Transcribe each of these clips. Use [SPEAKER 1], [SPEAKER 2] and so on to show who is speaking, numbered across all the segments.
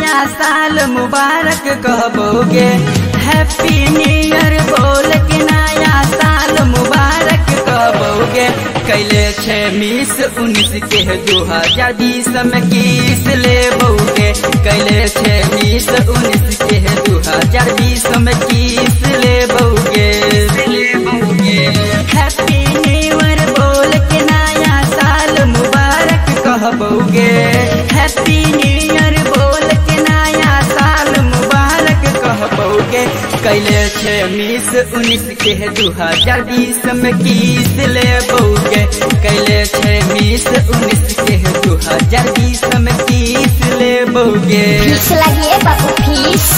[SPEAKER 1] नया साल मुबारक कहबोगे। हैप्पी न्यू ईयर बोल के नया साल मुबारक कहबोगे। कैले छे मिस 19 के 2020 में किस लेबोगे। कैले छे मिस 19 के 2020 में किस लेबोगे। हैप्पी न्यू ईयर बोल के नया साल मुबारक कहबोगे। हैप्पी न्यू ईयर बोल के नया साल मुबारक कहबोगे। कैले छे मिस 19 के 2020 में किस लेबोगे। कैले छे मिस 19 के 2020 में किस लेबोगे।
[SPEAKER 2] फीस लगी बाबू फीस।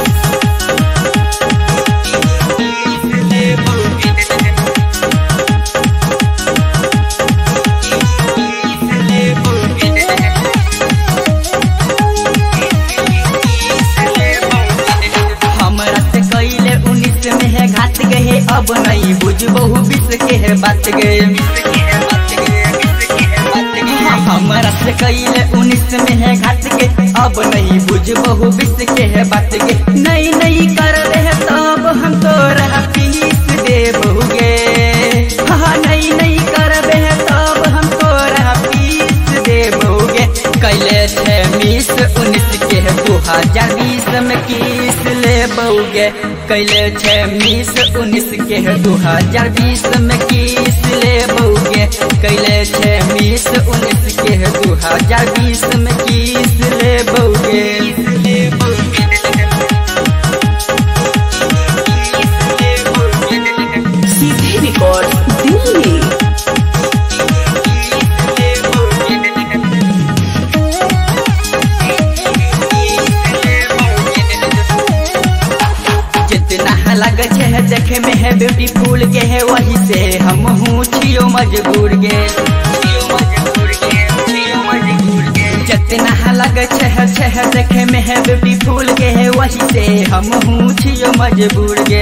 [SPEAKER 1] घाट गए अब नहीं बुझबहु विश्व के है बात गए। हमरा से कैले 19 में है घाट के अब नहीं बुझबहु विश्व के है बात गे। नहीं नहीं कर रहे तब हम तो रहा फीस देबोगे। हाँ नहीं नहीं कर रहे तब हम तो रहा फीस देबोगे। कैले छे मिस 19 के 2020 में किस लेबोगे। कैले छे मिस 19 के 2020 में किस लेबोगे। कैले छे मिस 19 के 2020 में किस लेबोगे।
[SPEAKER 2] सीधे रिकॉर्ड दिल्ली। लग छे देखे में है ब्यूटीफुल के है वही से हम हूँ छियो मजबूर गे। जितना लग छे देखे में है ब्यूटीफुल के है वही से हम हूँ छियो मजबूर गे।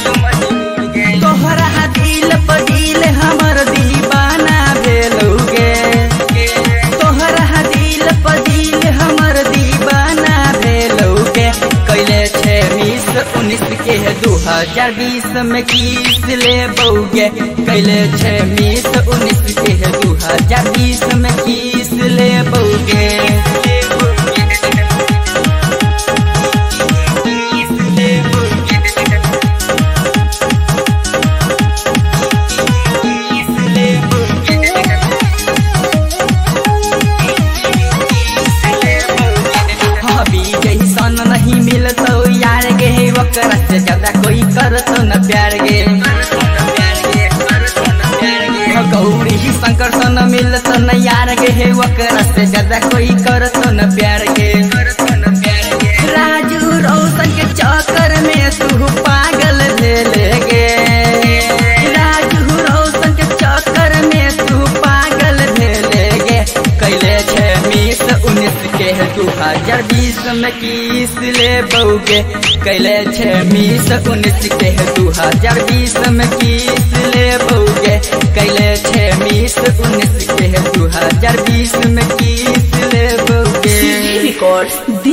[SPEAKER 2] तोहरा दिल पर दिल हमर दीवाना भेलोगे। तोहरा दिल पर दिल हमर दीवाना भेलोगे। कैले छे मिस 19 के 2020 में किस लेबोगे। कैले छे मिस 19 के 2020 में किस लेबोगे। जैसन नहीं मिलतो यार गे ओकरा से ज्यादा कोई करतो न प्यार गे। गौरी शंकर सन मिलतो न यार गे ओकरा से ज्यादा कोई करतो न प्यार गे। राजू रोशन के चक्कर में तू पागल भेले गे। राजू रोशन के चक्कर में तू पागल भेले गे। कैले छे मिस 19 के 2020 में किस लेबोगे। कैले छे मिस 19 के 2020 में किस लेबोगे। कैले छे मिस 19 के 2020 में किस लेबोगे। रिकॉर्ड